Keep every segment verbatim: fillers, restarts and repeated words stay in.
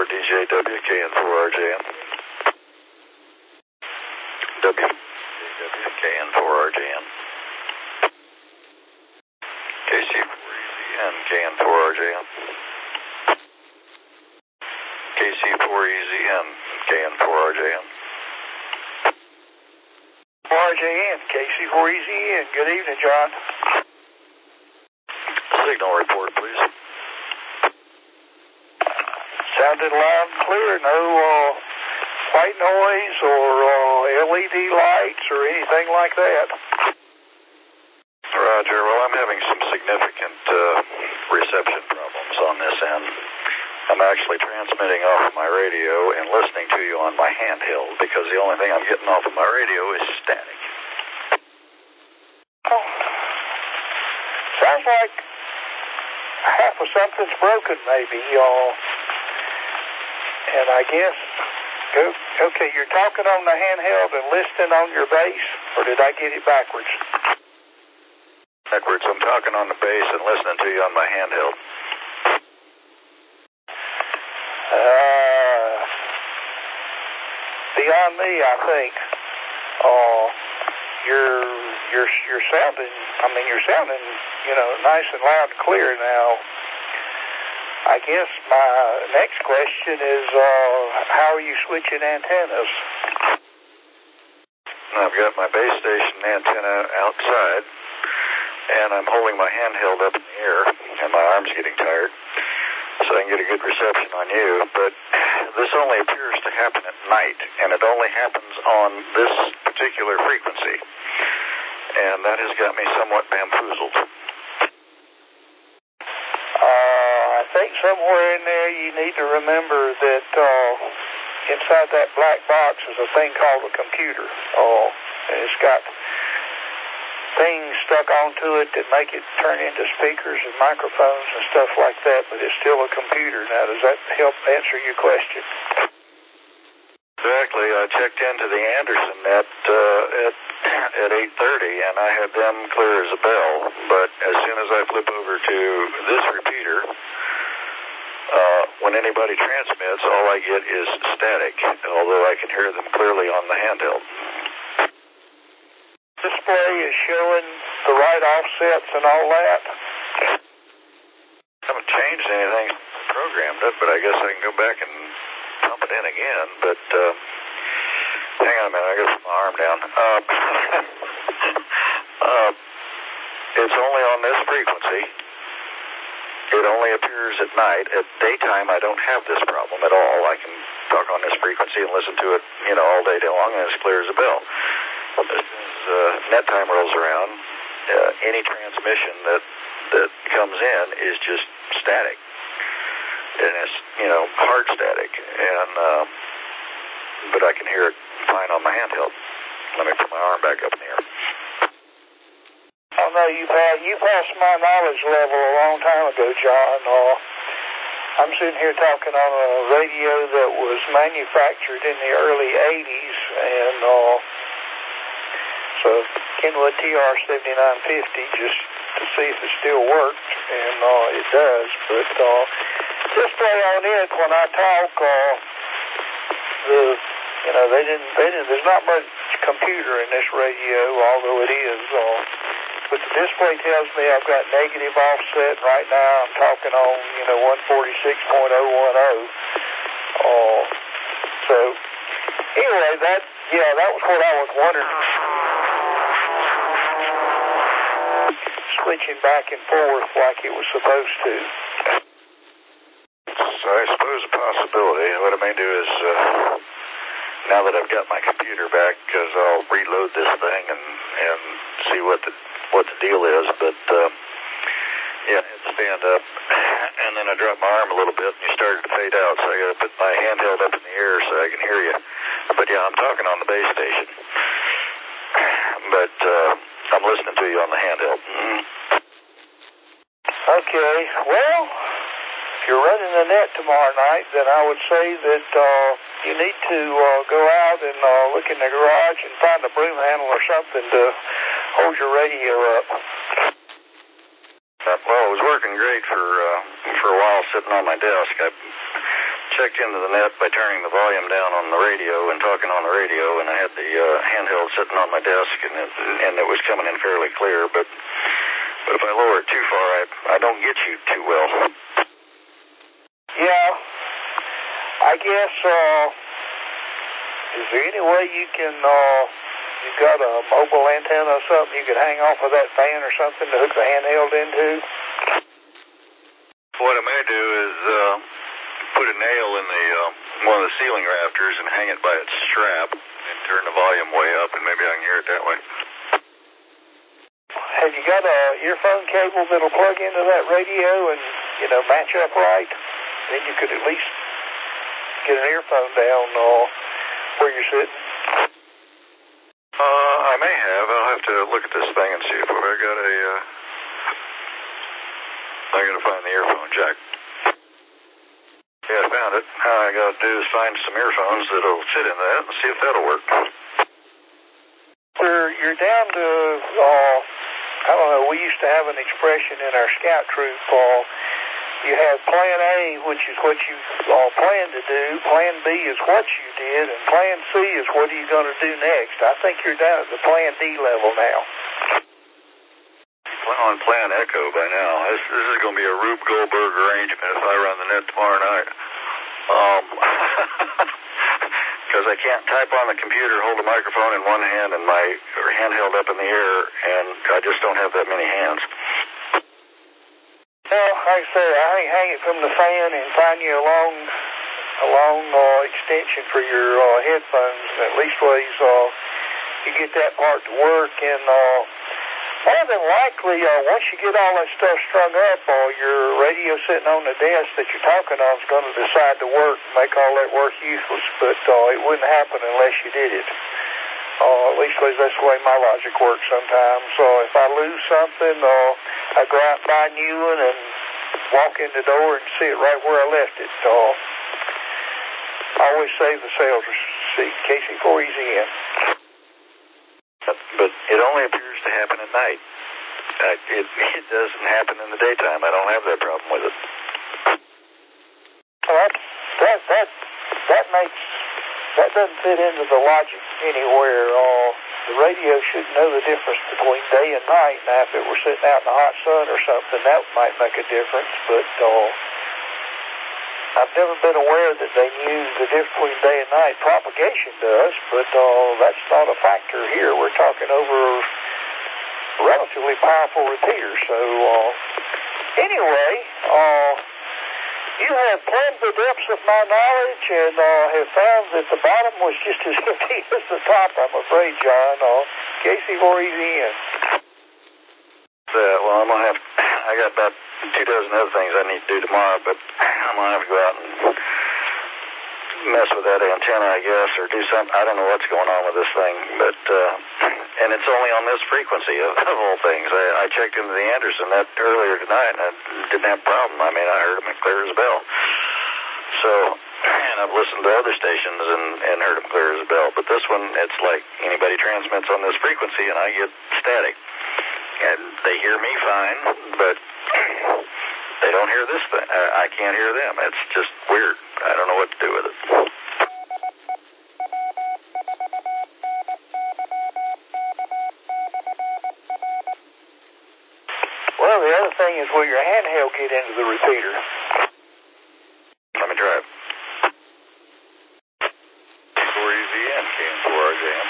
D J W, K N four R J M. W, K N four R J M. K C four E Z N, K N four R J M. K C four E Z N, K N four R J M. R J N, K C four E Z N. Good evening, John. Signal report, please. Sounded loud and clear. No uh, white noise or uh, L E D lights or anything like that. Roger. Well, I'm having some significant uh, reception problems on this end. I'm actually transmitting off of my radio and listening to you on my handheld because the only thing I'm getting off of my radio is static. Oh. Sounds like half of something's broken, maybe, y'all. And I guess, okay, you're talking on the handheld and listening on your base, or did I get it backwards? Backwards. I'm talking on the base and listening to you on my handheld. Uh, beyond me, I think. Uh, you're you're you're sounding. I mean, you're sounding, you know, nice and loud and clear now. I guess my next question is, uh, how are you switching antennas? I've got my base station antenna outside, and I'm holding my handheld up in the air, and my arm's getting tired, so I can get a good reception on you. But this only appears to happen at night, and it only happens on this particular frequency, and that has got me somewhat bamboozled. I think somewhere in there you need to remember that uh, inside that black box is a thing called a computer. Uh, and it's got things stuck onto it that make it turn into speakers and microphones and stuff like that, but it's still a computer. Now, does that help answer your question? Exactly. I checked into the Anderson at uh, at at eight thirty, and I had them clear as a bell. But as soon as I flip over to this repeater, uh, when anybody transmits, all I get is static, although I can hear them clearly on the handheld. Display is showing the right offsets and all that. I haven't changed anything, programmed it, but I guess I can go back and pump it in again. But uh, hang on a minute, I got to put my arm down. Uh, uh, it's only on this frequency. It only appears at night. At daytime, I don't have this problem at all. I can talk on this frequency and listen to it, you know, all day long, and it's clear as a bell. As soon as uh, net time rolls around, uh, any transmission that that comes in is just static, and it's, you know, hard static. And uh, but I can hear it fine on my handheld. Let me put my arm back up in the air. Oh no, you passed you passed my knowledge level a long time ago, John. Uh, I'm sitting here talking on a radio that was manufactured in the early eighties, and uh, so Kenwood T R seventy-nine fifty, just to see if it still worked, and uh, it does. But uh, display on it when I talk, uh, the you know they didn't they didn't. There's not much computer in this radio, although it is. Uh, But the display tells me I've got negative offset right now. I'm talking on, you know, one forty-six point oh one oh. Uh, so, anyway, that, yeah, that was what I was wondering. Switching back and forth like it was supposed to. So I suppose a possibility. What I may do is, uh, now that I've got my computer back, because I'll reload this thing and, and see what the what the deal is, but uh, yeah, I had to stand up, and then I dropped my arm a little bit, and you started to fade out, so I got to put my handheld up in the air so I can hear you. But yeah, I'm talking on the base station, but uh, I'm listening to you on the handheld. Mm-hmm. Okay, well, if you're running the net tomorrow night, then I would say that uh, you need to uh, go out and uh, look in the garage and find a broom handle or something to hold your radio up. Uh, well, it was working great for uh, for a while sitting on my desk. I checked into the net by turning the volume down on the radio and talking on the radio, and I had the uh, handheld sitting on my desk, and it, and it was coming in fairly clear, but but if I lower it too far, I, I don't get you too well. Yeah, I guess, uh, is there any way you can, uh, you've got a mobile antenna or something you could hang off of that fan or something to hook the handheld into? What I may do is uh, put a nail in the uh, one of the ceiling rafters and hang it by its strap and turn the volume way up, and maybe I can hear it that way. Have you got a earphone cable that'll plug into that radio and, you know, match up right? Then you could at least get an earphone down uh, where you're sitting. Uh, I may have. I'll have to look at this thing and see if I got a... Uh, I gotta find the earphone jack. Yeah, I found it. All I gotta do is find some earphones that'll fit in that and see if that'll work. You're, you're down to, uh, I don't know, we used to have an expression in our scout troop, uh, you have plan A, which is what you uh, plan to do, plan B is what you did, and plan C is what are you going to do next. I think you're down at the plan D level now. On plan Echo by now. This, this is going to be a Rube Goldberg arrangement if I run the net tomorrow night. Um, because I can't type on the computer, hold a microphone in one hand and my handheld up in the air, and I just don't have that many hands. Well, like I say, I think hang it from the fan and find you a long, a long uh, extension for your uh, headphones, and at least ways uh, you get that part to work. And uh, more than likely, uh, once you get all that stuff strung up, uh, your radio sitting on the desk that you're talking on is going to decide to work and make all that work useless. But uh, it wouldn't happen unless you did it. Uh, at least that's the way my logic works sometimes. So uh, if I lose something, uh, I go out and buy a new one and walk in the door and see it right where I left it. Uh, I always save the sales receipt in case before he's in. But, but it only appears to happen at night. Uh, it, it doesn't happen in the daytime. I don't have that problem with it. Well, that, that, that, that makes... That doesn't fit into the logic anywhere. Uh, the radio should know the difference between day and night. Now, if it were sitting out in the hot sun or something, that might make a difference. But uh, I've never been aware that they knew the difference between day and night. Propagation does, but uh, that's not a factor here. We're talking over relatively powerful repeaters. So uh, anyway, uh, you have plumbed the depths of my knowledge and uh, have found that the bottom was just as empty as the top, I'm afraid, John. Uh, Casey, where he's in. Uh, well, I'm going to have, I got about two dozen other things I need to do tomorrow, but I'm going to have to go out and mess with that antenna, I guess, or do something. I don't know what's going on with this thing, but, uh, and it's only on this frequency of, of all things. I, I checked into the Anderson that earlier tonight, and I didn't have a problem. I mean, I heard them clear as a bell. So, and I've listened to other stations and, and heard them clear as a bell, but this one, it's like anybody transmits on this frequency, and I get static. And they hear me fine, but they don't hear this thing. I can't hear them. It's just weird. I don't know what to do with it. Well, the other thing is, will your handheld get into the repeater? Let me try it. four E V N came for our jam.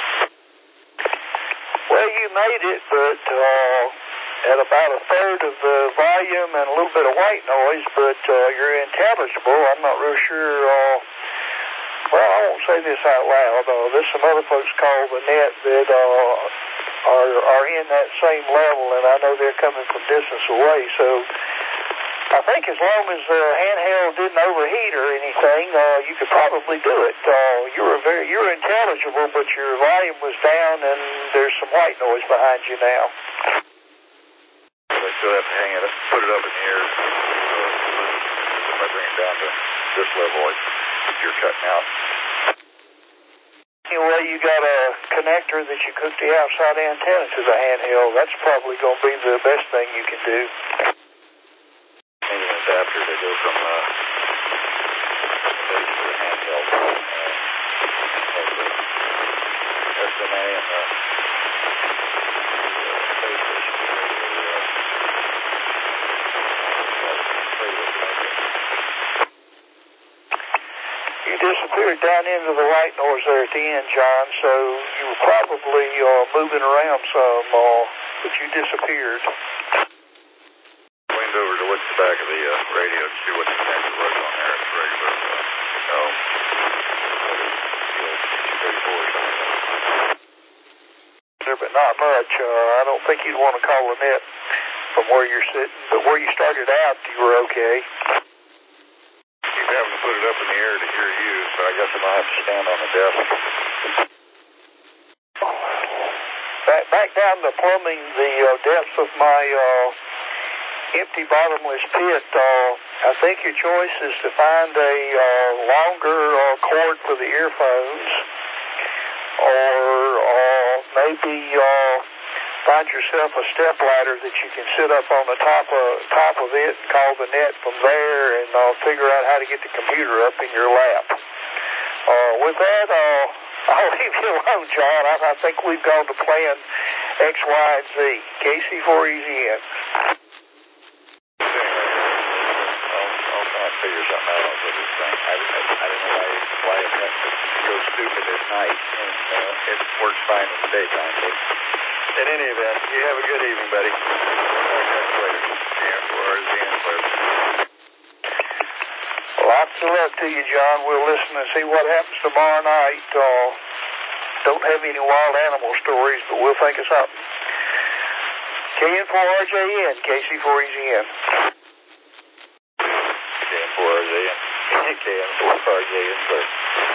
Well, you made it, but uh, at about a third of the volume and a little bit of white noise, but uh, you're intelligible. I'm not real sure. Uh, well, I won't say this out loud. Uh, there's some other folks called the net that uh, are, are in that same level, and I know they're coming from distance away. So I think as long as the handheld didn't overheat or anything, uh, you could probably do it. Uh, you were very, you were intelligible, but your volume was down, and there's some white noise behind you now. I still have to hang it up, put it up in the air. If I bring it down to this level, you're cutting out. Anyway, you got a connector that you hook the outside antenna to the handheld. That's probably going to be the best thing you can do. Maybe an adapter to go from uh, place for the handheld. Uh, S M A and the base station You disappeared down into the white noise there at the end, John, so you were probably uh, moving around some, uh, but you disappeared. Leaned over to look at the back of the uh, radio to see what the connection was on there. It's regular, uh, you know, two thirty-four or something. But not much. Uh, I don't think you'd want to call the net from where you're sitting, but where you started out, you were okay. Keep having to put it up in the air to hear you, so I guess I'm going to have to stand on the desk. Back, back down the plumbing, the uh, depths of my uh, empty bottomless pit, uh, I think your choice is to find a uh, longer uh, cord for the earphones, or uh, maybe uh, find yourself a step ladder that you can sit up on the top of top of it and call the net from there, and uh, figure out how to get the computer up in your lap. Uh, with that, uh, I'll leave you alone, John. I, I think we've gone to plan X, Y, and Z. K C four E Z N. I'll, I'll try to figure something out with this thing. I, I, I don't know why, why it has to go stupid at night, and uh, it works fine in the daytime. But in any event, you have a good evening, buddy. I'll catch you later. Yeah, for R Z N Clerk. Lots of luck to you, John. We'll listen and see what happens tomorrow night. Uh, don't have any wild animal stories, but we'll think of something. K N four R J N, K C four E Z N. K N four R J N. K N four R J N, sir.